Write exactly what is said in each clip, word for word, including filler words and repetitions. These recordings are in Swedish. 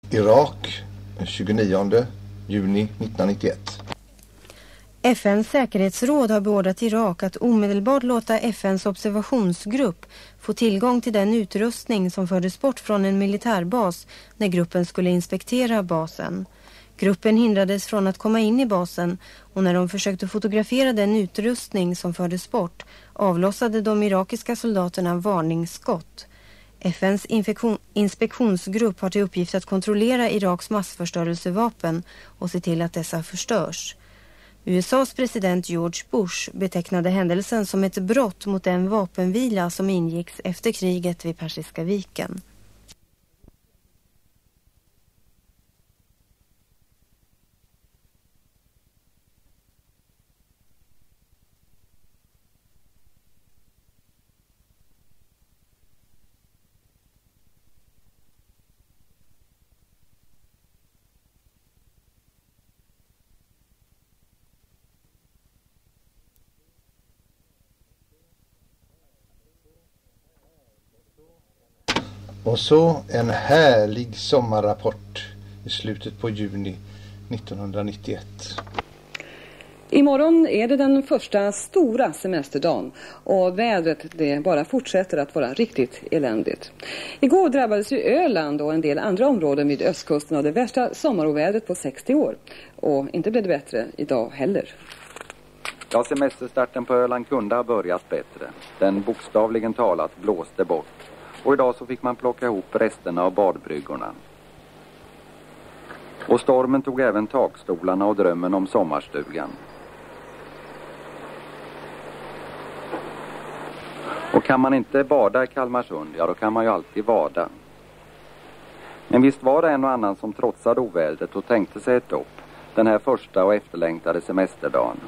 Irak tjugonionde juni nittonhundranittioett. F N:s säkerhetsråd har beordrat Irak att omedelbart låta F N:s observationsgrupp få tillgång till den utrustning som fördes bort från en militärbas när gruppen skulle inspektera basen. Gruppen hindrades från att komma in i basen och när de försökte fotografera den utrustning som fördes bort avlossade de irakiska soldaterna varningsskott. F N:s inspektionsgrupp har till uppgift att kontrollera Iraks massförstörelsevapen och se till att dessa förstörs. U S A:s president George Bush betecknade händelsen som ett brott mot den vapenvila som ingicks efter kriget vid Persiska viken. Och så en härlig sommarrapport i slutet på juni nittonhundranittioett. Imorgon är det den första stora semesterdagen och vädret det bara fortsätter att vara riktigt eländigt. Igår drabbades ju Öland och en del andra områden vid östkusten av det värsta sommarovädret på sextio år. Och inte blev det bättre idag heller. Ja, semesterstarten på Öland kunde ha börjat bättre. Den bokstavligen talat blåste bort. Och idag så fick man plocka ihop resterna av badbryggorna. Och stormen tog även takstolarna och drömmen om sommarstugan. Och kan man inte bada i Kalmarsund, ja då kan man ju alltid vada. Men visst var det en och annan som trotsade ovädret och tänkte sig ett dopp den här första och efterlängtade semesterdagen.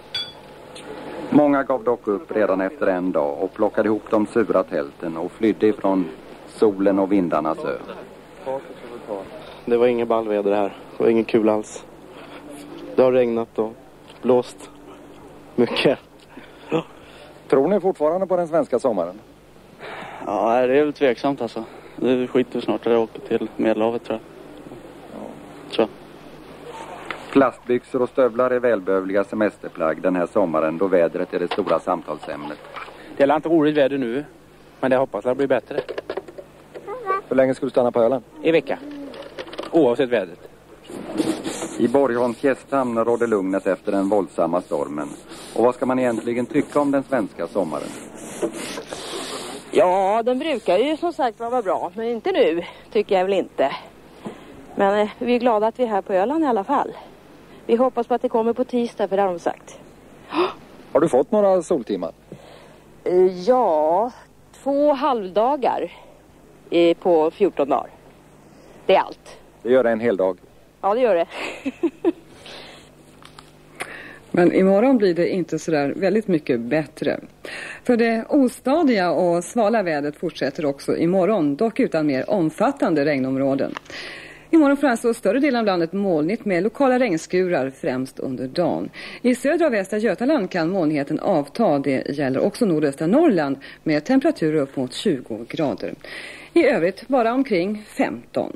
Många gav dock upp redan efter en dag och plockade ihop de sura tälten och flydde ifrån solen och vindarnas ö. Det var ingen ballväder här. Det var ingen kul alls. Det har regnat och blåst mycket. Tror ni fortfarande på den svenska sommaren? Ja, det är väl tveksamt alltså. Det skiter snart att jag åker till Medelhavet, tror jag. Så. Plastbyxor och stövlar är välbehövliga semesterplagg den här sommaren då vädret är det stora samtalsämnet. Det är inte roligt väder nu, men det hoppas att det blir bättre. Hur länge ska du stanna på Öland? I vecka, oavsett vädret. I Borgholms gästhamn rådde lugnet efter den våldsamma stormen. Och vad ska man egentligen tycka om den svenska sommaren? Ja, den brukar ju som sagt vara bra, men inte nu, tycker jag väl inte. Men eh, vi är glada att vi är här på Öland i alla fall. Vi hoppas på att det kommer på tisdag, för det har de sagt. Har du fått några soltimmar? Uh, ja, två halvdagar uh, på fjorton dagar. Det är allt. Det gör det en hel dag. Ja, det gör det. Men imorgon blir det inte sådär väldigt mycket bättre. För det ostadiga och svala vädret fortsätter också imorgon, dock utan mer omfattande regnområden. Imorgon får alltså större delen av landet molnigt med lokala regnskurar främst under dagen. I södra och västra Götaland kan molnigheten avta. Det gäller också nordöstra Norrland med temperaturer upp mot tjugo grader. I övrigt bara omkring femton.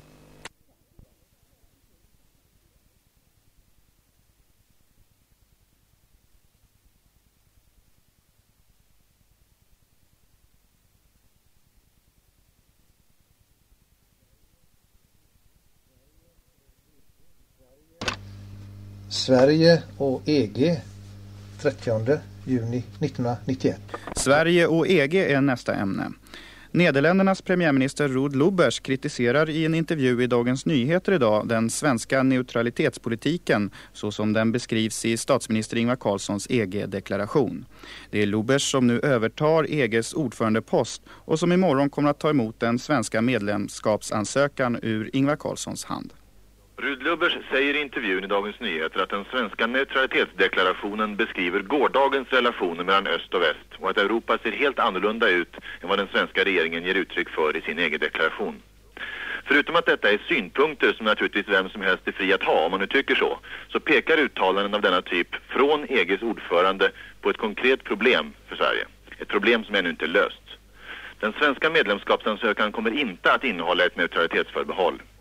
Sverige och E G trettionde juni nittonhundranittioett. Sverige och E G är nästa ämne. Nederländernas premiärminister Ruud Lubbers kritiserar i en intervju i Dagens Nyheter idag den svenska neutralitetspolitiken så som den beskrivs i statsminister Ingvar Carlssons E G-deklaration. Det är Lubbers som nu övertar E G:s ordförandepost och som imorgon kommer att ta emot den svenska medlemskapsansökan ur Ingvar Carlssons hand. Ruud Lubbers säger i intervjun i Dagens Nyheter att den svenska neutralitetsdeklarationen beskriver gårdagens relationer mellan öst och väst och att Europa ser helt annorlunda ut än vad den svenska regeringen ger uttryck för i sin egen deklaration. Förutom att detta är synpunkter som naturligtvis vem som helst är fri att ha om man nu tycker så, så pekar uttalanden av denna typ från E G:s ordförande på ett konkret problem för Sverige. Ett problem som ännu inte är löst. Den svenska medlemskapsansökan kommer inte att innehålla ett neutralitetsförbehåll.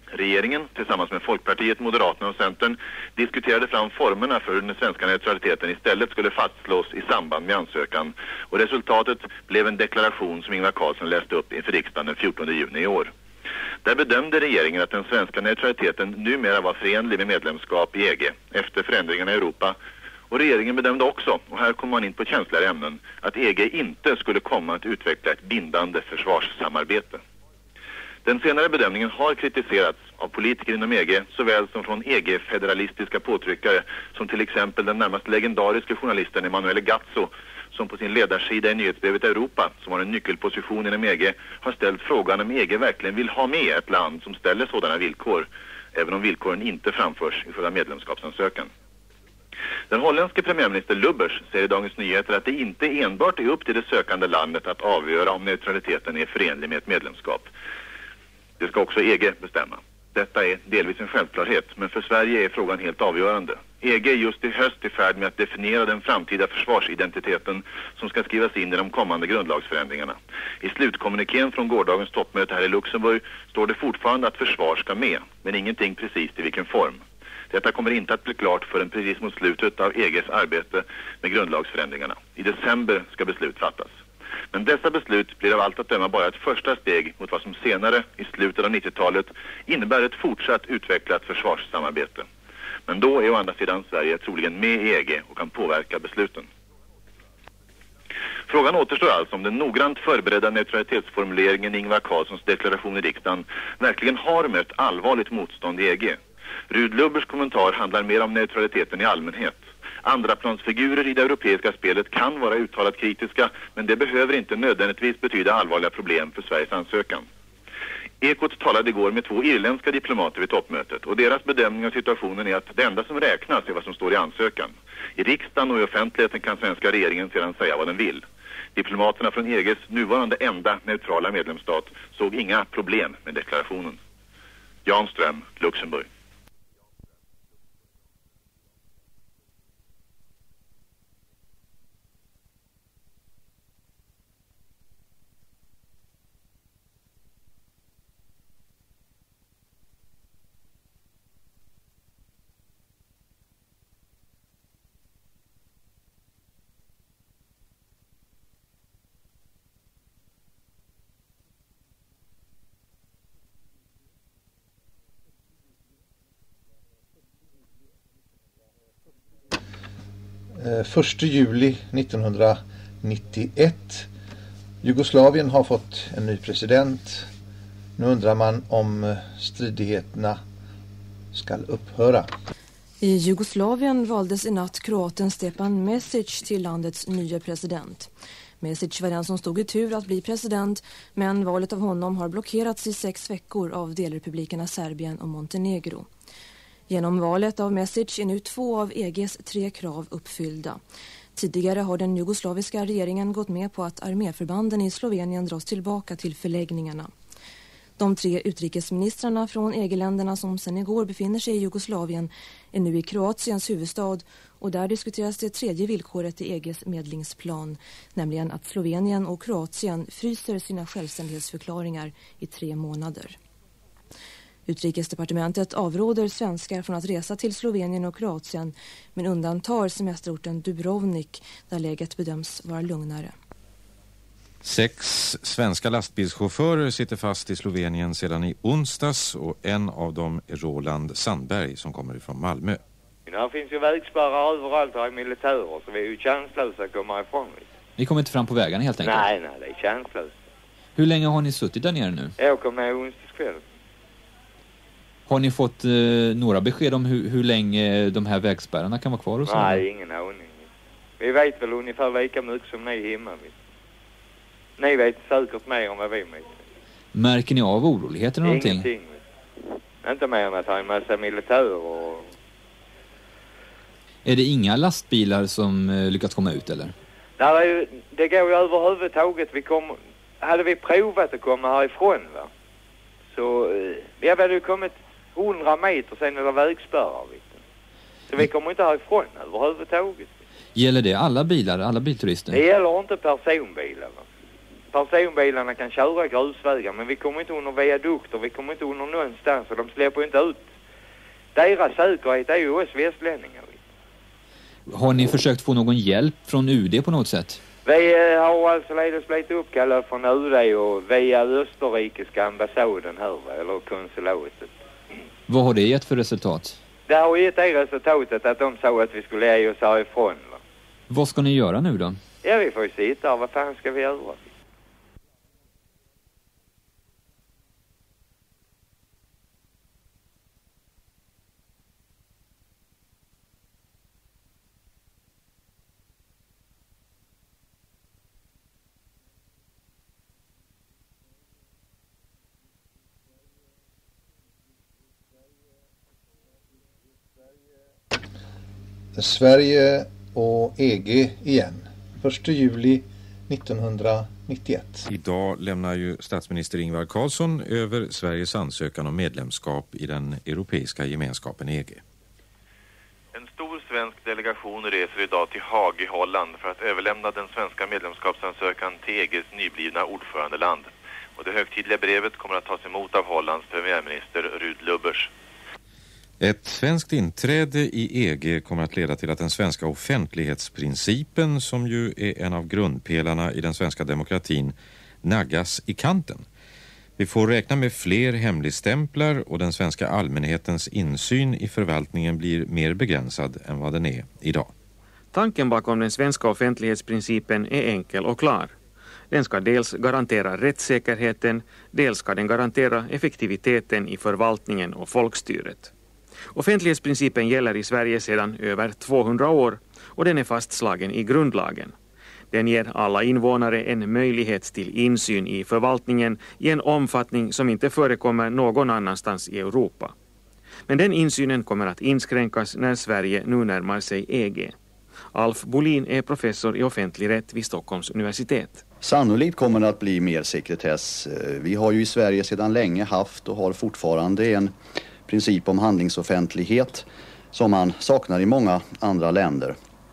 Regeringen, tillsammans med Folkpartiet, Moderaterna och Centern, diskuterade fram formerna för hur den svenska neutraliteten istället skulle fastslås i samband med ansökan. Och resultatet blev en deklaration som Ingvar Carlsson läste upp inför riksdagen den fjortonde juni i år. Där bedömde regeringen att den svenska neutraliteten numera var förenlig med medlemskap i E G efter förändringarna i Europa. Och regeringen bedömde också, och här kommer man in på känsligare ämnen, att E G inte skulle komma att utveckla ett bindande försvarssamarbete. Den senare bedömningen har kritiserats av politiker inom E G såväl som från E G-federalistiska påtryckare som till exempel den närmast legendariska journalisten Emanuele Gazzo som på sin ledarsida i nyhetsbrevet Europa, som har en nyckelposition inom E G, har ställt frågan om E G verkligen vill ha med ett land som ställer sådana villkor, även om villkoren inte framförs i själva medlemskapsansökan. Den holländske premiärminister Lubbers säger i Dagens Nyheter att det inte enbart är upp till det sökande landet att avgöra om neutraliteten är förenlig med ett medlemskap. Det ska också E G bestämma. Detta är delvis en självklarhet, men för Sverige är frågan helt avgörande. E G är just i höst i färd med att definiera den framtida försvarsidentiteten som ska skrivas in i de kommande grundlagsförändringarna. I slutkommunikén från gårdagens toppmöte här i Luxemburg står det fortfarande att försvar ska med, men ingenting precis i vilken form. Detta kommer inte att bli klart förrän precis mot slutet av E G:s arbete med grundlagsförändringarna. I december ska beslut fattas. Men dessa beslut blir av allt att döma bara ett första steg mot vad som senare, i slutet av nittiotalet, innebär ett fortsatt utvecklat försvarssamarbete. Men då är å andra sidan Sverige troligen med i E G och kan påverka besluten. Frågan återstår alltså om den noggrant förberedda neutralitetsformuleringen i Ingvar Carlssons deklaration i riksdagen verkligen har mött allvarligt motstånd i E G. Rud Lubbers kommentar handlar mer om neutraliteten i allmänhet. Andraplansfigurer i det europeiska spelet kan vara uttalat kritiska, men det behöver inte nödvändigtvis betyda allvarliga problem för Sveriges ansökan. Ekot talade igår med två irländska diplomater vid toppmötet och deras bedömning av situationen är att det enda som räknas är vad som står i ansökan. I riksdagen och i offentligheten kan svenska regeringen sedan säga vad den vill. Diplomaterna från E G:s nuvarande enda neutrala medlemsstat såg inga problem med deklarationen. Jan Ström, Luxemburg. första juli nittonhundranittioett. Jugoslavien har fått en ny president. Nu undrar man om stridigheterna ska upphöra. I Jugoslavien valdes i natt kroaten Stepan Mesic till landets nya president. Mesic var den som stod i tur att bli president, men valet av honom har blockerats i sex veckor av delrepublikerna Serbien och Montenegro. Genom valet av Mesic är nu två av E G:s tre krav uppfyllda. Tidigare har den jugoslaviska regeringen gått med på att arméförbanden i Slovenien dras tillbaka till förläggningarna. De tre utrikesministrarna från E G-länderna som sedan igår befinner sig i Jugoslavien är nu i Kroatiens huvudstad och där diskuteras det tredje villkoret i E G:s medlingsplan, nämligen att Slovenien och Kroatien fryser sina självständighetsförklaringar i tre månader. Utrikesdepartementet avråder svenskar från att resa till Slovenien och Kroatien men undantar semesterorten Dubrovnik där läget bedöms vara lugnare. Sex svenska lastbilschaufförer sitter fast i Slovenien sedan i onsdags och en av dem är Roland Sandberg som kommer ifrån Malmö. Här finns ju vägspärrar överallt, här är militärer så vi är ju chanslösa att komma ifrån. Ni kommer inte fram på vägarna helt enkelt? Nej, nej, det är chanslöst. Hur länge har ni suttit där nere nu? Jag kom med onsdagskväll. Har ni fått eh, några besked om hur, hur länge de här vägspärrarna kan vara kvar? Och så? Nej, ingen aning. Vi vet väl ungefär lika mycket som ni hemma. Ni vet säkert mer om vad vi vet. Märker ni av oroligheter eller någonting? Ingenting. Inte mer än att ha en massa militärer och... Är det inga lastbilar som eh, lyckats komma ut eller? Där är ju, det går ju överhuvudtaget. Vi kom, hade vi provat att komma härifrån va? Så vi hade ju kommit hundra meter sen är det vägspärrar. Så vi kommer inte härifrån överhuvudtaget. Gäller det alla bilar, alla bilturister? Det gäller inte personbilar va? personbilarna kan köra grusvägar, men vi kommer inte under viadukter, vi kommer inte under någonstans, och de släpper inte ut. Deras säkerhet är ju oss västlänningar. Har ni försökt få någon hjälp från U D på något sätt? Vi eh, har alltså ledes blivit uppkallade från U D och via österrikiska ambassaden här, eller konsulatet. Vad har det gett för resultat? Det har gett det resultatet att de sa att vi skulle ge oss härifrån. Va? Vad ska ni göra nu då? Ja, vi får ju sitta här. Vad fan ska vi göra? Sverige och E G igen. första juli nittonhundranittioett. Idag lämnar ju statsminister Ingvar Carlsson över Sveriges ansökan om medlemskap i den europeiska gemenskapen E G. En stor svensk delegation reser idag till Haag i Holland för att överlämna den svenska medlemskapsansökan till E G:s nyblivna ordförandeland. Och det högtidliga brevet kommer att tas emot av Hollands premiärminister Ruud Lubbers. Ett svenskt inträde i E G kommer att leda till att den svenska offentlighetsprincipen, som ju är en av grundpelarna i den svenska demokratin, naggas i kanten. Vi får räkna med fler hemligstämplar och den svenska allmänhetens insyn i förvaltningen blir mer begränsad än vad den är idag. Tanken bakom den svenska offentlighetsprincipen är enkel och klar. Den ska dels garantera rättssäkerheten, dels ska den garantera effektiviteten i förvaltningen och folkstyret. Offentlighetsprincipen gäller i Sverige sedan över tvåhundra år och den är fastslagen i grundlagen. Den ger alla invånare en möjlighet till insyn i förvaltningen i en omfattning som inte förekommer någon annanstans i Europa. Men den insynen kommer att inskränkas när Sverige nu närmar sig E G. Alf Bolin är professor i offentlig rätt vid Stockholms universitet. Sannolikt kommer det att bli mer sekretess. Vi har ju i Sverige sedan länge haft och har fortfarande en princip om handlingsoffentlighet som man saknar i många andra länder.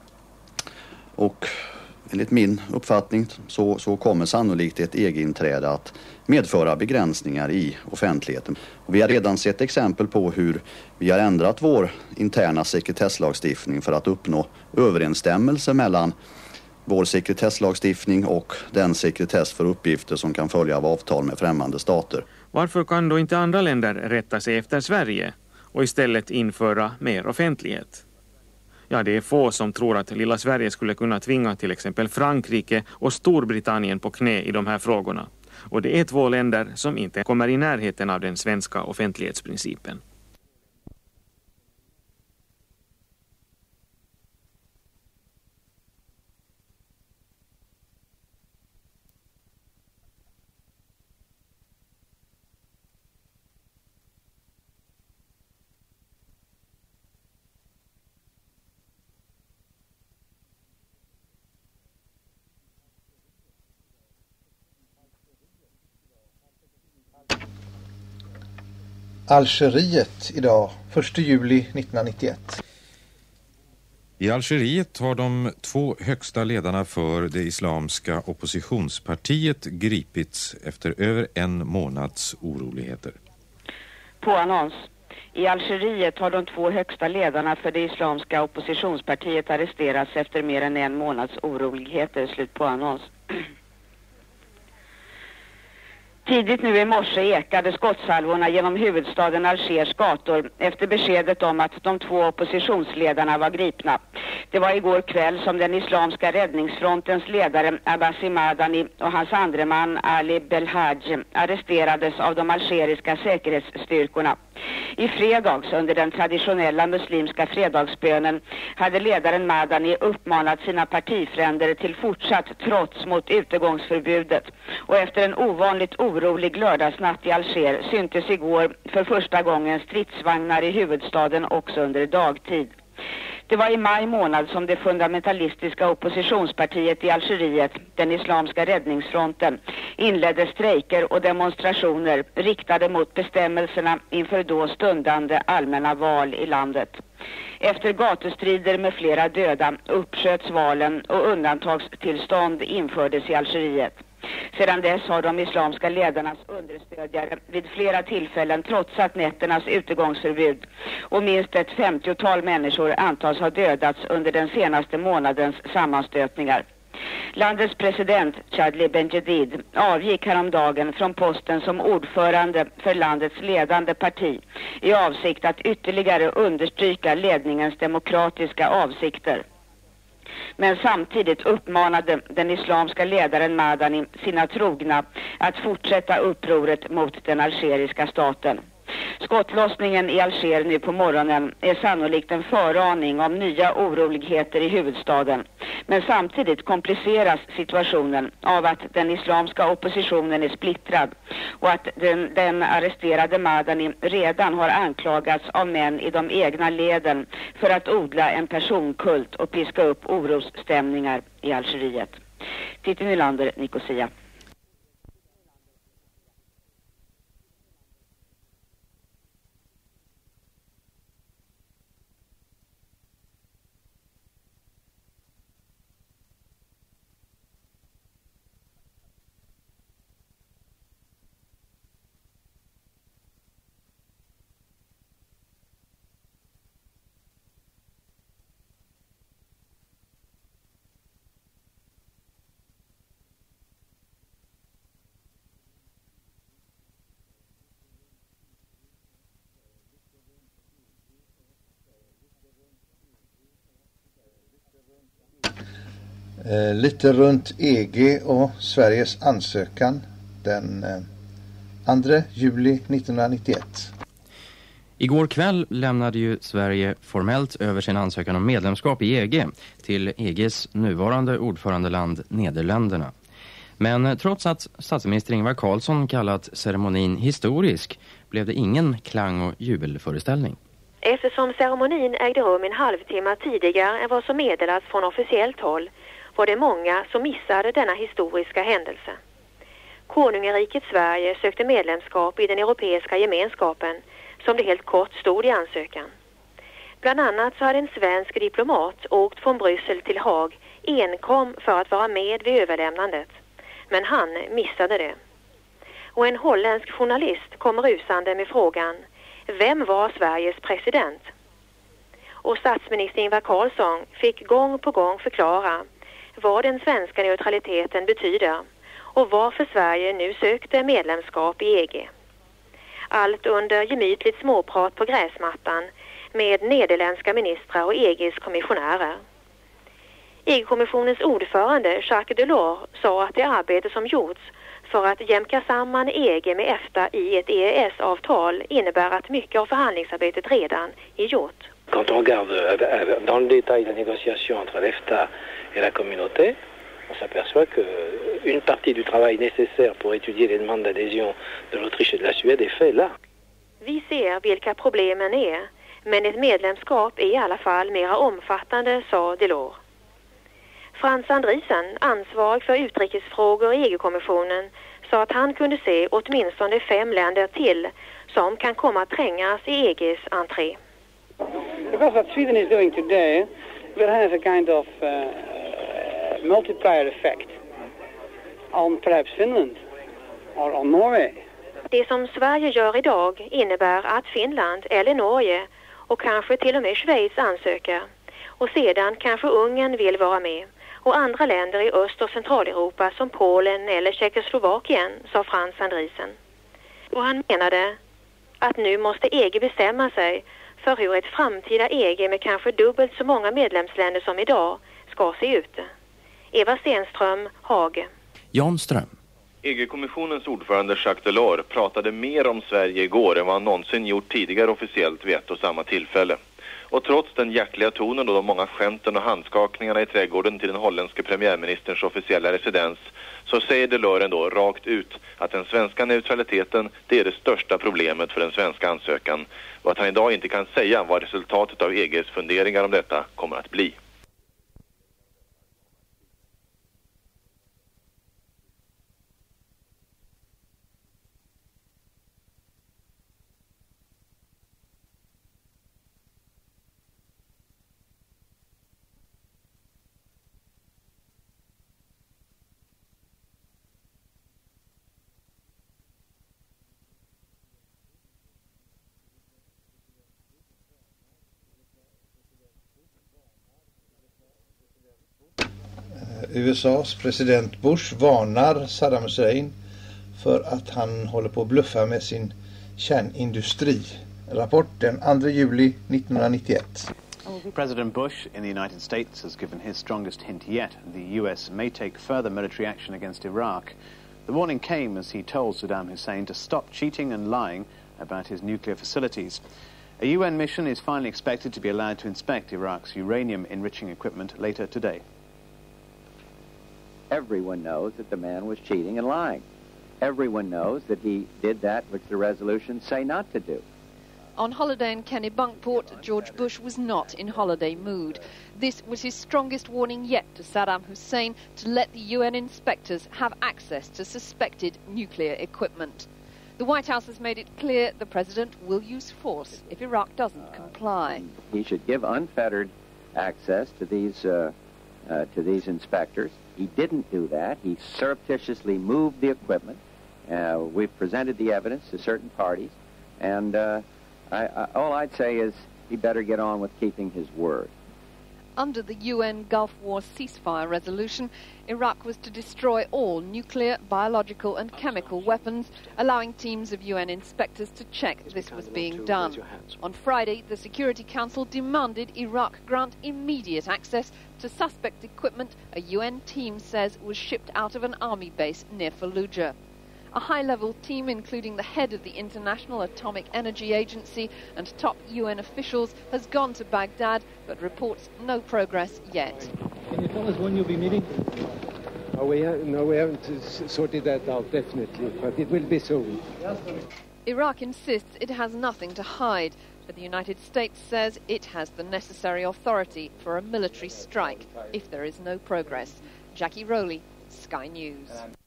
Och enligt min uppfattning så, så kommer sannolikt ett E G-inträde att medföra begränsningar i offentligheten. Och vi har redan sett exempel på hur vi har ändrat vår interna sekretesslagstiftning för att uppnå överensstämmelse mellan vår sekretesslagstiftning och den sekretess för uppgifter som kan följa av avtal med främmande stater. Varför kan då inte andra länder rätta sig efter Sverige och istället införa mer offentlighet? Ja, det är få som tror att lilla Sverige skulle kunna tvinga till exempel Frankrike och Storbritannien på knä i de här frågorna. Och det är två länder som inte kommer i närheten av den svenska offentlighetsprincipen. Algeriet idag, första juli nittonhundranittioett. I Algeriet har de två högsta ledarna för det islamska oppositionspartiet gripits efter över en månads oroligheter. På annons. I Algeriet har de två högsta ledarna för det islamska oppositionspartiet arresterats efter mer än en månads oroligheter. Slut på annons. Tidigt nu i morse ekade skottsalvorna genom huvudstaden Algers gator efter beskedet om att de två oppositionsledarna var gripna. Det var igår kväll som den islamska räddningsfrontens ledare Abbasi Madani och hans andre man Ali Belhaj arresterades av de algeriska säkerhetsstyrkorna. I fredags under den traditionella muslimska fredagsbönen hade ledaren Madani uppmanat sina partifränder till fortsatt trots mot utegångsförbudet och efter en ovanligt orolig lördagsnatt i Alger syntes igår för första gången stridsvagnar i huvudstaden också under dagtid. Det var i maj månad som det fundamentalistiska oppositionspartiet i Algeriet, den islamska räddningsfronten, inledde strejker och demonstrationer riktade mot bestämmelserna inför då stundande allmänna val i landet. Efter gatustrider med flera döda uppsköts valen och undantagstillstånd infördes i Algeriet. Sedan dess har de islamska ledarnas understödjare vid flera tillfällen trotsat nätternas utegångsförbud och minst ett femtiotal människor antas ha dödats under den senaste månadens sammanstötningar. Landets president Chadli Benjedid avgick häromdagen från posten som ordförande för landets ledande parti i avsikt att ytterligare understryka ledningens demokratiska avsikter. Men samtidigt uppmanade den islamska ledaren Madani sina trogna att fortsätta upproret mot den algeriska staten. Skottlossningen i Alger nu på morgonen är sannolikt en föraning om nya oroligheter i huvudstaden. Men samtidigt kompliceras situationen av att den islamska oppositionen är splittrad och att den, den arresterade Madani redan har anklagats av män i de egna leden för att odla en personkult och piska upp orosstämningar i Algeriet. Titti Nylander, Nicosia. Eh, lite runt E G och Sveriges ansökan den eh, andra juli nittonhundranittioett. Igår kväll lämnade ju Sverige formellt över sin ansökan om medlemskap i E G till E G:s nuvarande ordförandeland Nederländerna. Men trots att statsminister Ingvar Carlsson kallat ceremonin historisk blev det ingen klang- och jubelföreställning. Eftersom ceremonin ägde rum en halvtimme tidigare än vad som meddelats från officiellt håll var det många som missade denna historiska händelse. Konungariket Sverige sökte medlemskap i den europeiska gemenskapen som det helt kort stod i ansökan. Bland annat så hade en svensk diplomat åkt från Bryssel till Haag enkom för att vara med vid överlämnandet. Men han missade det. Och en holländsk journalist kom rusande med frågan: vem var Sveriges president? Och statsminister Ingvar Carlsson fick gång på gång förklara vad den svenska neutraliteten betyder och varför Sverige nu sökte medlemskap i E G. Allt under gemytligt småprat på gräsmattan med nederländska ministrar och E G:s kommissionärer. E G-kommissionens ordförande Jacques Delors sa att det arbete som gjorts för att jämka samman E G med EFTA i ett E E S-avtal innebär att mycket av förhandlingsarbetet redan är gjort. Quand on regarde dans le détail la négociation entre l'EFTA et la communauté, on s'aperçoit qu'une partie du travail nécessaire pour étudier les demandes d'adhésion de l'Autriche et de la Suède est fait là. Vi ser vilka problemen är, men ett medlemskap är i alla fall mera omfattande, sa Delors. Frans Andriessen, ansvarig för utrikesfrågor i E G-kommissionen, sa att han kunde se åtminstone fem länder till som kan komma att trängas i E G:s entré. Because what Sweden is doing today will have a kind of uh, multiplier effect on perhaps Finland or on Norway. Det som Sverige gör idag innebär att Finland eller Norge och kanske till och med Schweiz ansöker. Och sedan kanske Ungern vill vara med. Och andra länder i Öst- och Centraleuropa som Polen eller Tjeckoslovakien, sa Frans Andriessen. Och han menade att nu måste E G bestämma sig för hur ett framtida E G med kanske dubbelt så många medlemsländer som idag ska se ut. Eva Stenström, Haag. Jan Ström. E G-kommissionens ordförande Jacques Delors pratade mer om Sverige igår än vad han någonsin gjort tidigare officiellt vid ett och samma tillfälle. Och trots den hjärtliga tonen och de många skämten och handskakningarna i trädgården till den holländske premiärministerns officiella residens, så säger Delors ändå rakt ut att den svenska neutraliteten, det är det största problemet för den svenska ansökan, och att han idag inte kan säga vad resultatet av E G:s funderingar om detta kommer att bli. U S A:s president Bush varnar Saddam Hussein för att han håller på att bluffa med sin kärnindustri. Rapport den andra juli nittonhundranittioett. President Bush in the United States has given his strongest hint yet. The U S may take further military action against Iraq. The warning came as he told Saddam Hussein to stop cheating and lying about his nuclear facilities. A U N mission is finally expected to be allowed to inspect Iraq's uranium-enriching equipment later today. Everyone knows that the man was cheating and lying. Everyone knows that he did that which the resolutions say not to do. On holiday in Kennebunkport, George Bush was not in holiday mood. This was his strongest warning yet to Saddam Hussein to let the U N inspectors have access to suspected nuclear equipment. The White House has made it clear the president will use force if Iraq doesn't comply. He should give unfettered access to these uh, uh, to these inspectors. He didn't do that. He surreptitiously moved the equipment. Uh, we've presented the evidence to certain parties, and uh, I, I, all I'd say is he better get on with keeping his word. Under the U N Gulf War ceasefire resolution, Iraq was to destroy all nuclear, biological and chemical weapons, allowing teams of U N inspectors to check this was being done. On Friday, the Security Council demanded Iraq grant immediate access to suspect equipment a U N team says was shipped out of an army base near Fallujah. A high-level team, including the head of the International Atomic Energy Agency and top U N officials, has gone to Baghdad, but reports no progress yet. Can you tell us when you'll be meeting? Oh, we ha- no, we haven't uh, sorted that out, definitely, but it will be soon. Iraq insists it has nothing to hide, but the United States says it has the necessary authority for a military strike if there is no progress. Jackie Rowley, Sky News.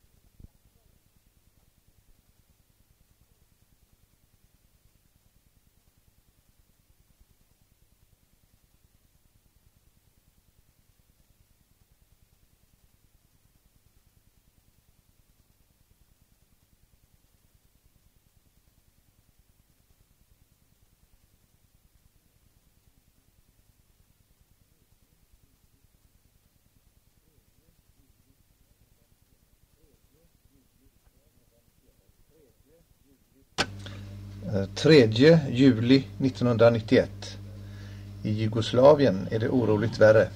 tredje juli nittonhundranittioett. I Jugoslavien är det oroligt värre.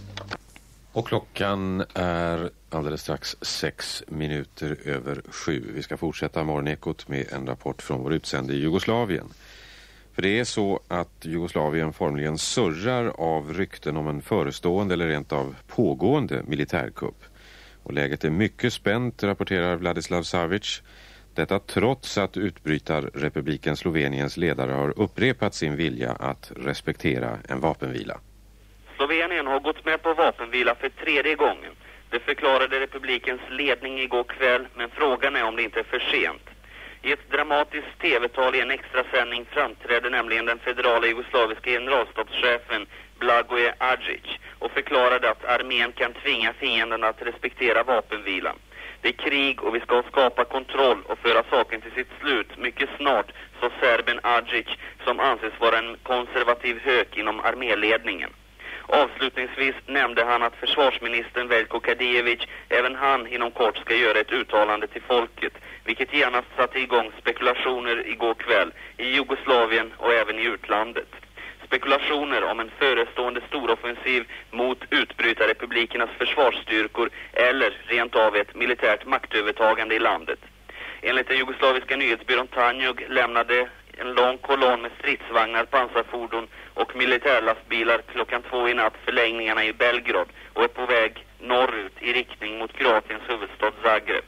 Och klockan är alldeles strax sex minuter över sju. Vi ska fortsätta morgonekot med en rapport från vår utsände i Jugoslavien. För det är så att Jugoslavien formligen surrar av rykten om en förestående eller rent av pågående militärkupp. Och läget är mycket spänt, rapporterar Vladislav Savic. Detta trots att utbrytarrepubliken Sloveniens ledare har upprepat sin vilja att respektera en vapenvila. Slovenien har gått med på vapenvila för tredje gången. Det förklarade republikens ledning igår kväll, men frågan är om det inte är för sent. I ett dramatiskt tv-tal i en extra sändning framträdde nämligen den federala jugoslaviska generalstabschefen Blagoje Adžić och förklarade att armén kan tvinga fienden att respektera vapenvilan. Det är krig och vi ska skapa kontroll och föra saken till sitt slut mycket snart, sa serben Adžić, som anses vara en konservativ hök inom arméledningen. Avslutningsvis nämnde han att försvarsministern Veljko Kadijević även han inom kort ska göra ett uttalande till folket, vilket genast satte igång spekulationer igår kväll i Jugoslavien och även i utlandet. Spekulationer om en förestående storoffensiv mot utbrytarrepublikernas försvarsstyrkor eller rent av ett militärt maktövertagande i landet. Enligt den jugoslaviska nyhetsbyrån Tanjug lämnade en lång kolonn med stridsvagnar, pansarfordon och militärlastbilar klockan två i natt förlängningarna i Belgrad och är på väg norrut i riktning mot Kroatiens huvudstad Zagreb.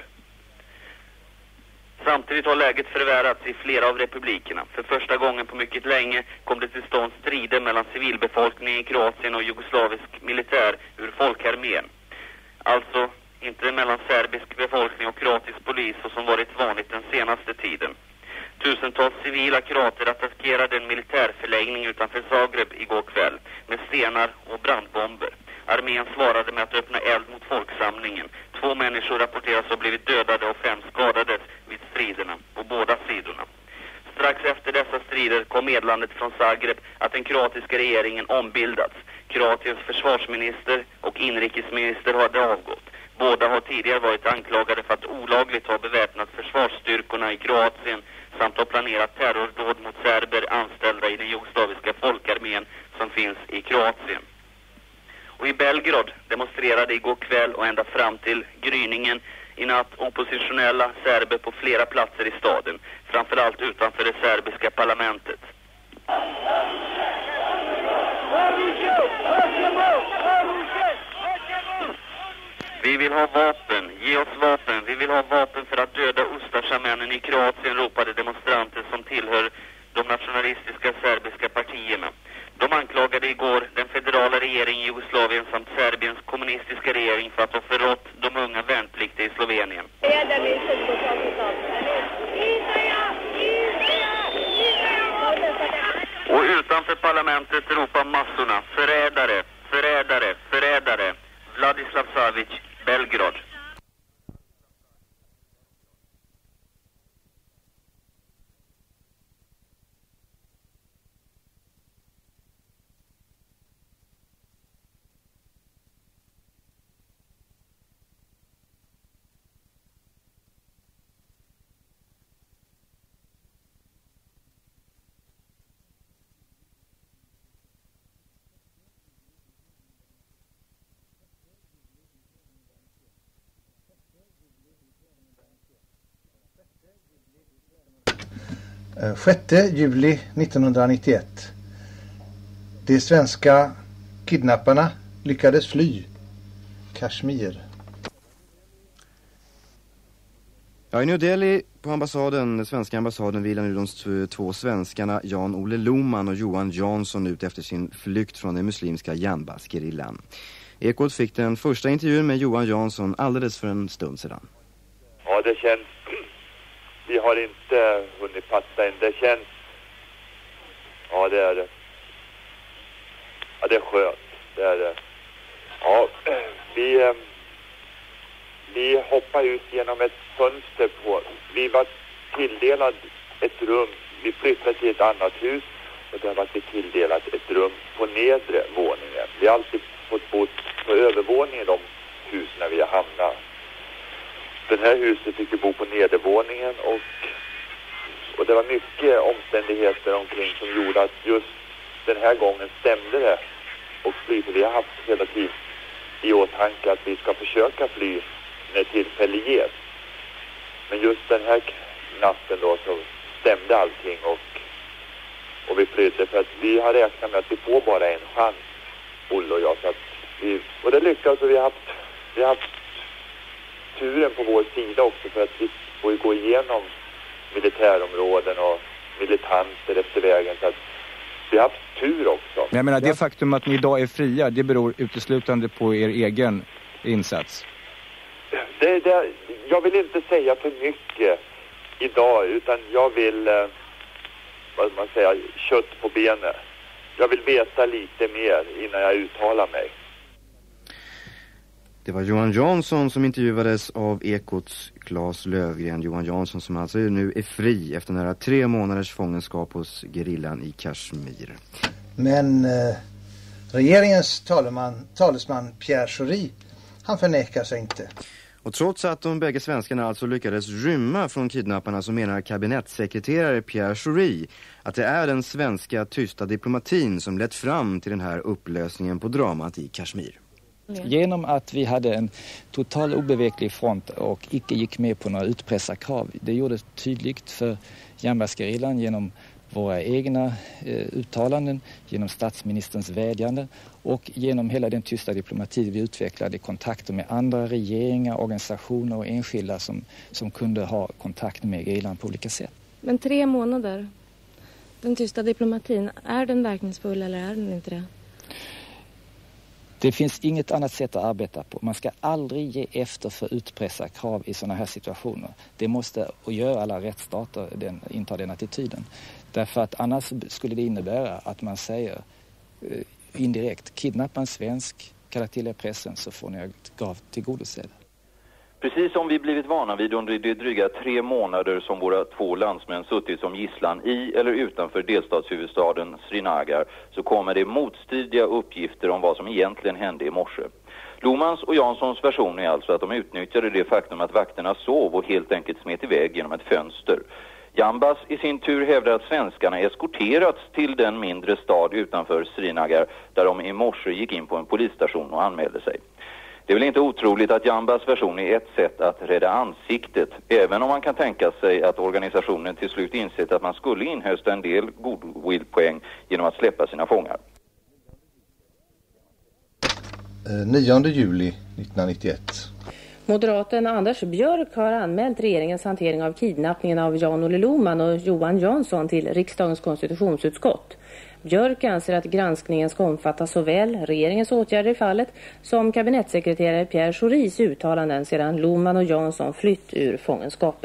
Samtidigt har läget förvärrats i flera av republikerna. För första gången på mycket länge kom det till stånd strider mellan civilbefolkningen i Kroatien och jugoslavisk militär ur folkarmén. Alltså inte mellan serbisk befolkning och kroatisk polis så som varit vanligt den senaste tiden. Tusentals civila kroater attackerade en militärförläggning utanför Zagreb igår kväll med stenar och brandbomber. Armén svarade med att öppna eld mot folksamlingen. Två människor rapporteras ha blivit dödade och fem skadades vid striderna på båda sidorna. Strax efter dessa strider kom meddelandet från Zagreb att den kroatiska regeringen ombildats. Kroatiens försvarsminister och inrikesminister hade avgått. Båda har tidigare varit anklagade för att olagligt ha beväpnat försvarsstyrkorna i Kroatien samt ha planerat terrordåd mot serber anställda i den jugoslaviska folkarmén som finns i Kroatien. Och i Belgrad demonstrerade igår kväll och ända fram till gryningen i natt oppositionella serber på flera platser i staden, framförallt utanför det serbiska parlamentet. Vi vill ha vapen, ge oss vapen, vi vill ha vapen för att döda Ustasja-männen i Kroatien, ropade demonstranter som tillhör de nationalistiska serbiska partierna. De anklagade igår den federala regeringen i Jugoslavien samt Serbiens kommunistiska regering för att ha förrått de unga värnpliktiga i Slovenien. Och utanför parlamentet ropar massorna förrädare, förrädare, förrädare. Vladislav Savic, Belgrad. sjätte juli nittonhundranittioett. De svenska kidnapparna lyckades fly. Kashmir. Ja, i New Delhi på ambassaden, den svenska ambassaden, vilar nu de två svenskarna Jan-Olle Lohman och Johan Jansson ut efter sin flykt från den muslimska Janbas-gerillan. Ekot fick den första intervjun med Johan Jansson alldeles för en stund sedan. Ja, det känns... Vi har inte hunnit fatta än. Det känns... Ja, det är det. Ja, det är skönt. Det är det. Ja, vi... Vi hoppade ut genom ett fönster på... Vi var tilldelad ett rum. Vi flyttade till ett annat hus. Och där var vi tilldelat ett rum på nedre våningen. Vi har alltid fått bo på övervåningen i de hus när vi har hamnat. Den här huset fick vi bo på nedervåningen och, och det var mycket omständigheter omkring som gjorde att just den här gången stämde det och fly. För vi har haft hela tiden i åtanke att vi ska försöka fly när tillfälle ges. Men just den här natten då så stämde allting och, och vi flydde för att vi har räknat med att vi får bara en chans, Olle och jag. Så att vi, och det lyckades och vi har haft, vi har haft turen på vår sida också för att vi får gå igenom militärområden och militanter efter vägen så att vi har haft tur också. Men jag menar, det faktum att ni idag är fria, det beror uteslutande på er egen insats. Det, det, jag vill inte säga för mycket idag utan jag vill eh, vad man säger, kött på benen. Jag vill veta lite mer innan jag uttalar mig. Det var Johan Jansson som intervjuades av Ekots Claes Lövgren. Johan Jansson som alltså nu är fri efter nära tre månaders fångenskap hos gerillan i Kashmir. Men eh, regeringens talman, talesman Pierre Schori, han förnekar sig inte. Och trots att de bägge svenskarna alltså lyckades rymma från kidnapparna så menar kabinettssekreterare Pierre Schori att det är den svenska tysta diplomatin som lett fram till den här upplösningen på dramat i Kashmir. Genom att vi hade en total obeveklig front och icke gick med på några utpressarkrav. Det gjorde tydligt för Janbas-gerillan genom våra egna eh, uttalanden, genom statsministerns vädjande och genom hela den tysta diplomati vi utvecklade i kontakter med andra regeringar, organisationer och enskilda som, som kunde ha kontakt med gerillan på olika sätt. Men tre månader, den tysta diplomatin, är den verkningsfull eller är den inte det? Det finns inget annat sätt att arbeta på. Man ska aldrig ge efter för utpressarkrav i sådana här situationer. Det måste, och gör alla rättsstater, den, inta den attityden. Därför att annars skulle det innebära att man säger eh, indirekt, kidnappa en svensk, kalla till er pressen så får ni grav tillgodosedd. Precis som vi blivit vana vid under de dryga tre månader som våra två landsmän suttit som gisslan i eller utanför delstatshuvudstaden Srinagar så kommer det motstridiga uppgifter om vad som egentligen hände i morse. Lohmans och Janssons version är alltså att de utnyttjade det faktum att vakterna sov och helt enkelt smet iväg genom ett fönster. Jambas i sin tur hävdar att svenskarna eskorterats till den mindre stad utanför Srinagar där de i morse gick in på en polisstation och anmälde sig. Det är väl inte otroligt att Jambas version är ett sätt att rädda ansiktet, även om man kan tänka sig att organisationen till slut insett att man skulle inhösta en del goodwill-poäng genom att släppa sina fångar. nionde juli nittonhundranittioett. Moderaten Anders Björk har anmält regeringens hantering av kidnappningen av Jan-Olle Lohman och Johan Jansson till riksdagens konstitutionsutskott. Björk anser att granskningen ska omfatta såväl regeringens åtgärder i fallet som kabinettssekreterare Pierre Schoris uttalanden sedan Lohman och Jansson flytt ur fångenskapen.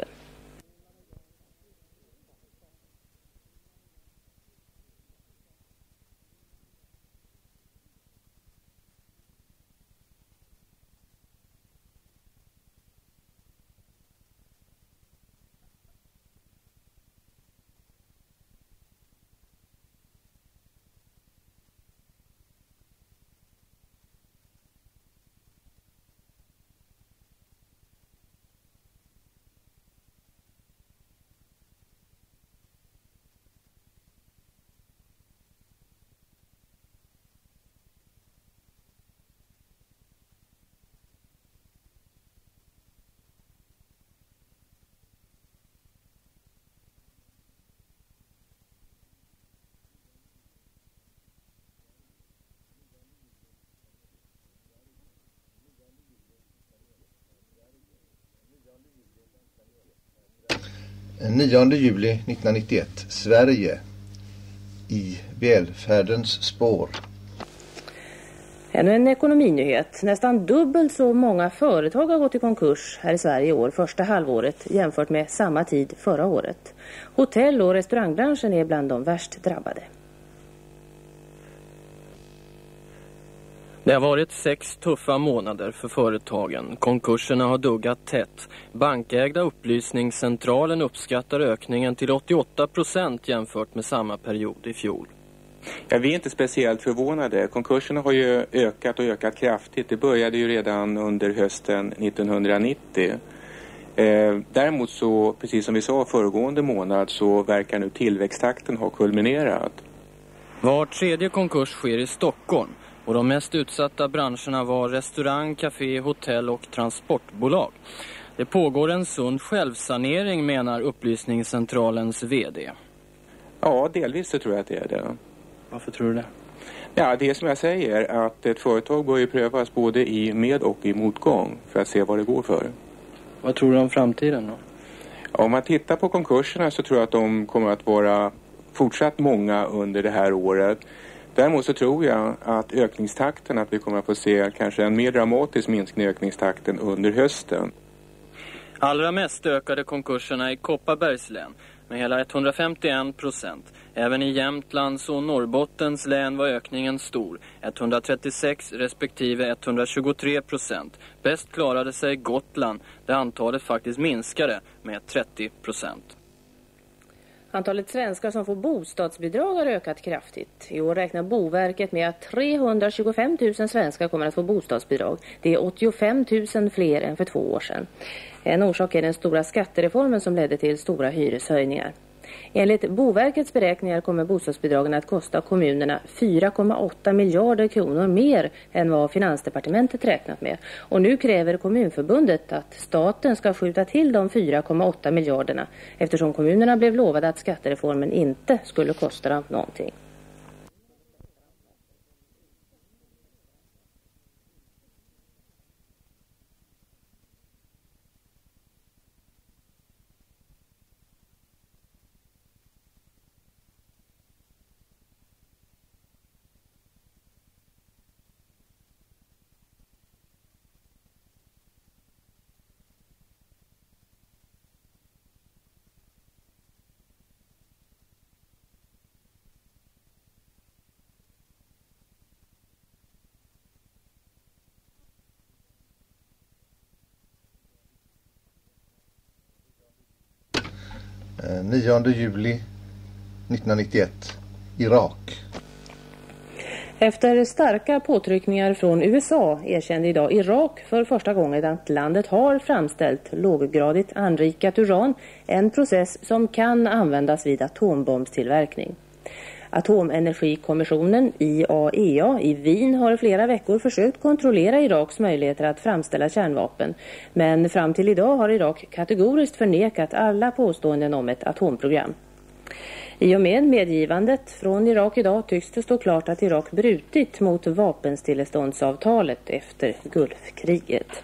nionde juli nittonhundranittioett. Sverige i välfärdens spår. Ännu en ekonominyhet. Nästan dubbelt så många företag har gått i konkurs här i Sverige i år, första halvåret, jämfört med samma tid förra året. Hotell- och restaurangbranschen är bland de värst drabbade. Det har varit sex tuffa månader för företagen. Konkurserna har duggat tätt. Bankägda Upplysningscentralen uppskattar ökningen till åttioåtta procent jämfört med samma period i fjol. Ja, vi är inte speciellt förvånade. Konkurserna har ju ökat och ökat kraftigt. Det började ju redan under hösten nittonhundranittio. Eh, däremot så, precis som vi sa föregående månad, så verkar nu tillväxttakten ha kulminerat. Var tredje konkurs sker i Stockholm. Och de mest utsatta branscherna var restaurang, café, hotell och transportbolag. Det pågår en sund självsanering, menar Upplysningscentralens vd. Ja, delvis så tror jag att det är det. Varför tror du det? Ja, det är som jag säger, att ett företag bör ju prövas både i med- och i motgång för att se vad det går för. Vad tror du om framtiden då? Om man tittar på konkurserna så tror jag att de kommer att vara fortsatt många under det här året. Däremot så tror jag att ökningstakten, att vi kommer att få se kanske en mer dramatisk minskning i ökningstakten under hösten. Allra mest ökade konkurserna i Kopparbergs län med hela etthundrafemtioen procent. Även i Jämtlands och Norrbottens län var ökningen stor, etthundratrettiosex respektive etthundratjugotre procent. Bäst klarade sig Gotland, där antalet faktiskt minskade med trettio procent. Antalet svenskar som får bostadsbidrag har ökat kraftigt. I år räknar Boverket med att trehundratjugofem tusen svenskar kommer att få bostadsbidrag. Det är åttiofem tusen fler än för två år sedan. En orsak är den stora skattereformen som ledde till stora hyreshöjningar. Enligt Boverkets beräkningar kommer bostadsbidragen att kosta kommunerna fyra komma åtta miljarder kronor mer än vad Finansdepartementet räknat med. Och nu kräver Kommunförbundet att staten ska skjuta till de fyra komma åtta miljarderna eftersom kommunerna blev lovade att skattereformen inte skulle kosta dem någonting. nionde juli nittonhundranittioett. Irak. Efter starka påtryckningar från U S A erkände idag Irak för första gången att landet har framställt låggradigt anrikat uran, en process som kan användas vid atombombstillverkning. Atomenergikommissionen I A E A i Wien har i flera veckor försökt kontrollera Iraks möjligheter att framställa kärnvapen, men fram till idag har Irak kategoriskt förnekat alla påståenden om ett atomprogram. I och med medgivandet från Irak idag tycks det stå klart att Irak brutit mot vapenstilleståndsavtalet efter Gulfkriget.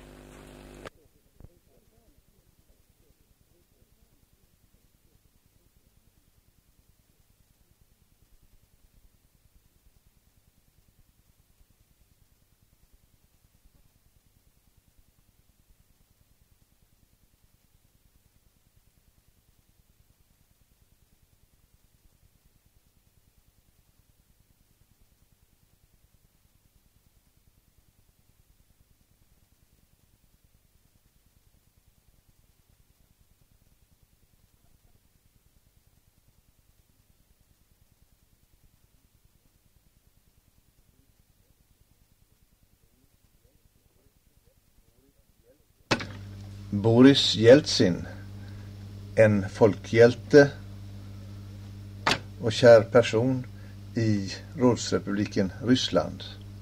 Boris Jeltsin, en folkhjälte och kär person i Rådsrepubliken Ryssland.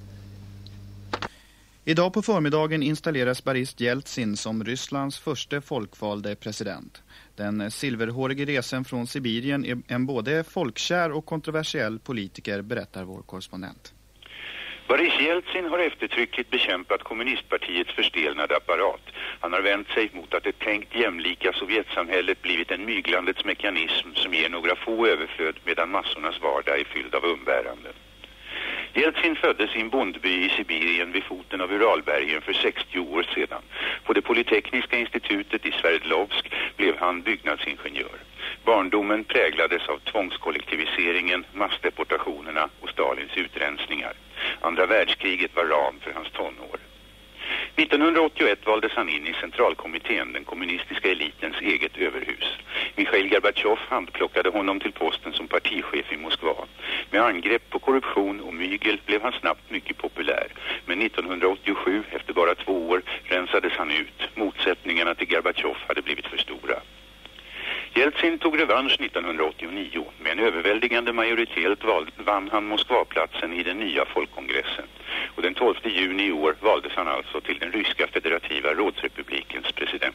Idag på förmiddagen installeras Boris Jeltsin som Rysslands första folkvalde president. Den silverhårige resen från Sibirien är en både folkkär och kontroversiell politiker, berättar vår korrespondent. Boris Jeltsin har eftertryckligt bekämpat kommunistpartiets förstelnade apparat. Han har vänt sig mot att det tänkt jämlika Sovjetsamhället blivit en myglandets mekanism som ger några få överflöd medan massornas vardag är fylld av umbäranden. Jeltsin föddes i en bondby i Sibirien vid foten av Uralbergen för sextio år sedan. På det Polytekniska institutet i Sverdlovsk blev han byggnadsingenjör. Barndomen präglades av tvångskollektiviseringen, massdeportationerna och Stalins utrensningar. Andra världskriget var ram för hans tonår. nittonhundraåttioett valdes han in i centralkommittén, den kommunistiska elitens eget överhus. Mikhail Gorbatjov handplockade honom till posten som partichef i Moskva. Med angrepp på korruption och mygel blev han snabbt mycket populär. Men nittonhundraåttiosju, efter bara två år, rensades han ut. Motsättningarna till Gorbatjov hade blivit för stora. Jeltsin tog revansch nittonhundraåttionio. Med en överväldigande majoritet vann han Moskvaplatsen i den nya folkkongressen. Och den tolfte juni i år valdes han alltså till den ryska federativa rådsrepublikens president.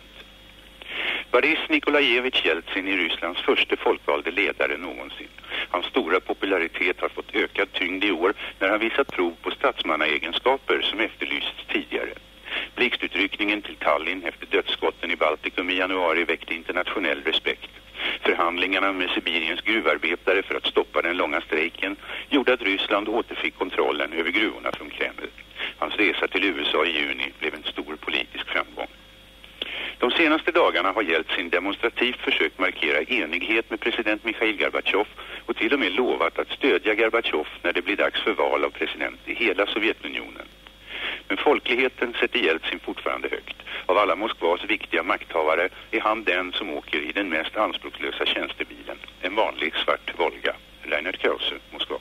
Boris Nikolajevich Jeltsin är Rysslands första folkvalde ledare någonsin. Hans stora popularitet har fått ökad tyngd i år när han visat prov på statsmannaegenskaper som efterlysts tidigare. Blixtutryckningen till Tallinn efter dödsskotten i Baltikum i januari väckte internationell respekt. Förhandlingarna med Sibiriens gruvarbetare för att stoppa den långa strejken gjorde att Ryssland återfick kontrollen över gruvorna från Kreml. Hans resa till U S A i juni blev en stor politisk framgång. De senaste dagarna har Jeltsin demonstrativt försökt markera enighet med president Mikhail Gorbatjov och till och med lovat att stödja Gorbatjov när det blir dags för val av president i hela Sovjetunionen. Men folkligheten sätter Jeltsin fortfarande högt. Av alla Moskvas viktiga makthavare är han den som åker i den mest anspråkslösa tjänstebilen. En vanlig svart Volga. Reinhard Krause, Moskva.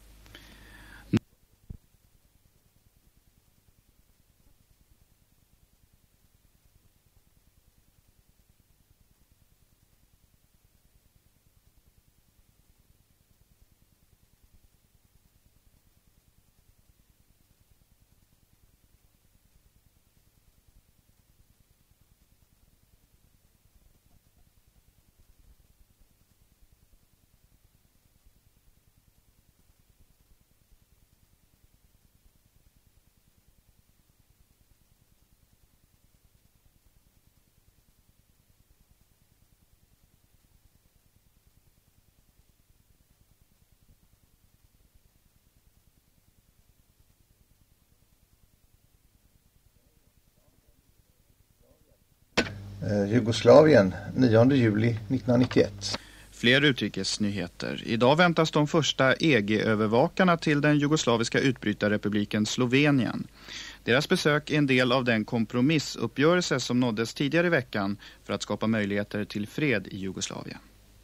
Jugoslavien, nionde juli nittonhundranittioett. Fler utrikesnyheter. Idag väntas de första E G-övervakarna till den jugoslaviska utbrytarrepubliken Slovenien. Deras besök är en del av den kompromissuppgörelse som nåddes tidigare i veckan för att skapa möjligheter till fred i Jugoslavien.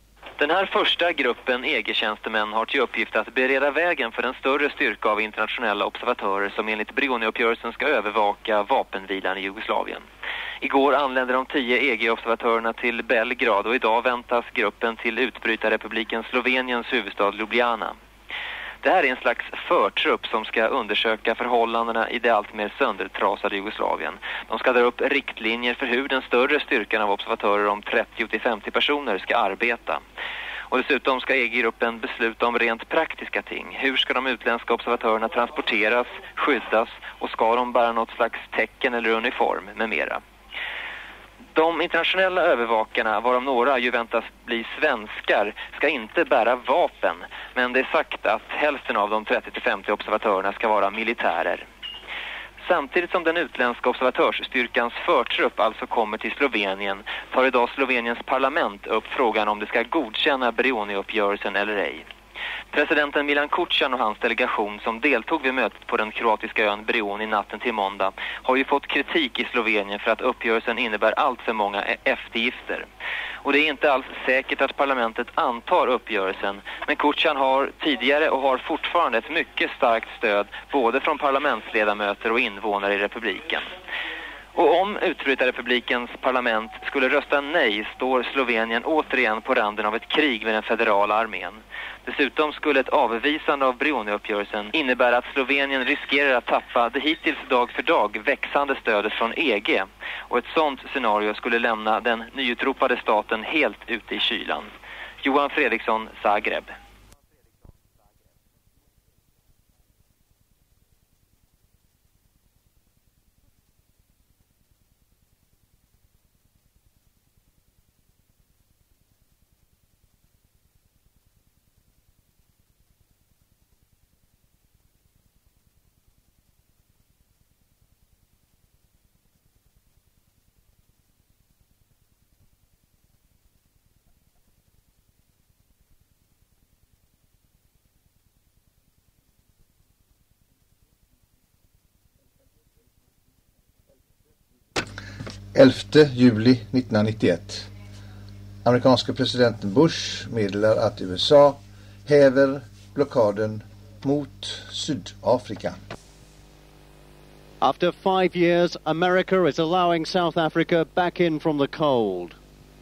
Den här första gruppen E G-tjänstemän har till uppgift att bereda vägen för en större styrka av internationella observatörer som enligt Brioni-uppgörelsen ska övervaka vapenvilan i Jugoslavien. Igår anlände de tio E G-observatörerna till Belgrad och idag väntas gruppen till utbrytarrepubliken Sloveniens huvudstad Ljubljana. Det här är en slags förtrupp som ska undersöka förhållandena i det allt mer söndertrasade Jugoslavien. De ska dra upp riktlinjer för hur den större styrkan av observatörer om trettio till femtio personer ska arbeta. Och dessutom ska E G-gruppen besluta om rent praktiska ting. Hur ska de utländska observatörerna transporteras, skyddas och ska de bära något slags tecken eller uniform med mera. De internationella övervakarna, varav några ju väntas bli svenskar, ska inte bära vapen. Men det är sagt att hälften av de trettio till femtio observatörerna ska vara militärer. Samtidigt som den utländska observatörsstyrkans förtrupp alltså kommer till Slovenien tar idag Sloveniens parlament upp frågan om det ska godkänna Brioni-uppgörelsen eller ej. Presidenten Milan Kucan och hans delegation som deltog vid mötet på den kroatiska ön Brioni natten till måndag har ju fått kritik i Slovenien för att uppgörelsen innebär allt för många eftergifter. Och det är inte alls säkert att parlamentet antar uppgörelsen, men Kucan har tidigare och har fortfarande ett mycket starkt stöd både från parlamentsledamöter och invånare i republiken. Och om utbrytarrepublikens parlament skulle rösta nej står Slovenien återigen på randen av ett krig med den federala armén. Dessutom skulle ett avvisande av Brioni-uppgörelsen innebära att Slovenien riskerar att tappa det hittills dag för dag växande stödet från E G. Och ett sådant scenario skulle lämna den nyutropade staten helt ute i kylan. Johan Fredriksson, Zagreb. elfte juli nittonhundranittioett. Amerikanska presidenten Bush meddelar att U S A häver blockaden mot Sydafrika. After five years, America is allowing South Africa back in from the cold.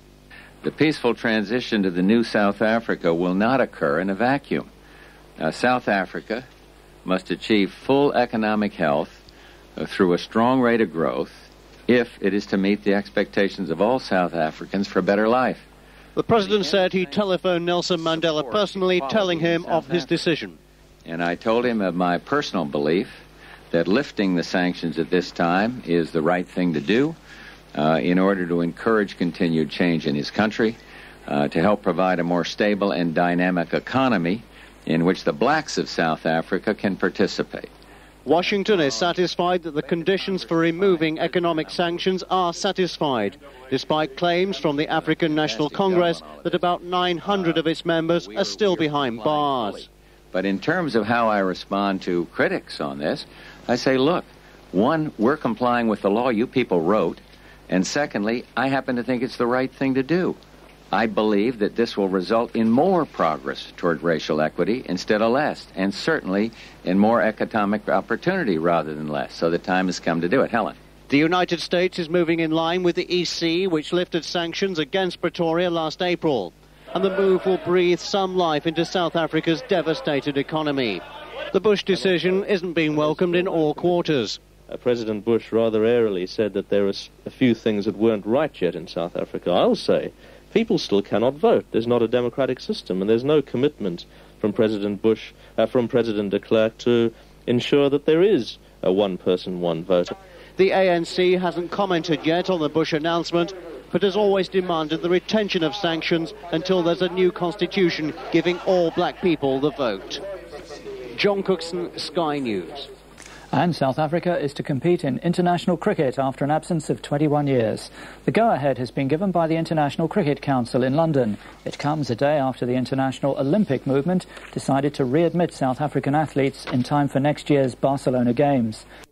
The peaceful transition to the new South Africa will not occur in a vacuum. Uh, South Africa must achieve full economic health uh, through a strong rate of growth if it is to meet the expectations of all South Africans for a better life. The president said he telephoned Nelson Mandela personally, telling him of his decision. And I told him of my personal belief that lifting the sanctions at this time is the right thing to do uh, in order to encourage continued change in his country, uh, to help provide a more stable and dynamic economy in which the blacks of South Africa can participate. Washington is satisfied that the conditions for removing economic sanctions are satisfied, despite claims from the African National Congress that about nine hundred of its members are still behind bars. But in terms of how I respond to critics on this, I say, look, one, we're complying with the law you people wrote, and secondly, I happen to think it's the right thing to do. I believe that this will result in more progress toward racial equity instead of less, and certainly in more economic opportunity rather than less. So the time has come to do it. Helen. The United States is moving in line with the E C, which lifted sanctions against Pretoria last April. And the move will breathe some life into South Africa's devastated economy. The Bush decision isn't being welcomed in all quarters. Uh, President Bush rather airily said that there are a few things that weren't right yet in South Africa. I'll say people still cannot vote. There's not a democratic system, and there's no commitment from President Bush, uh, from President de Klerk to ensure that there is a one person, one vote. The A N C hasn't commented yet on the Bush announcement, but has always demanded the retention of sanctions until there's a new constitution giving all black people the vote. John Cookson, Sky News. And South Africa is to compete in international cricket after an absence of twenty-one years. The go-ahead has been given by the International Cricket Council in London. It comes a day after the International Olympic movement decided to readmit South African athletes in time for next year's Barcelona Games.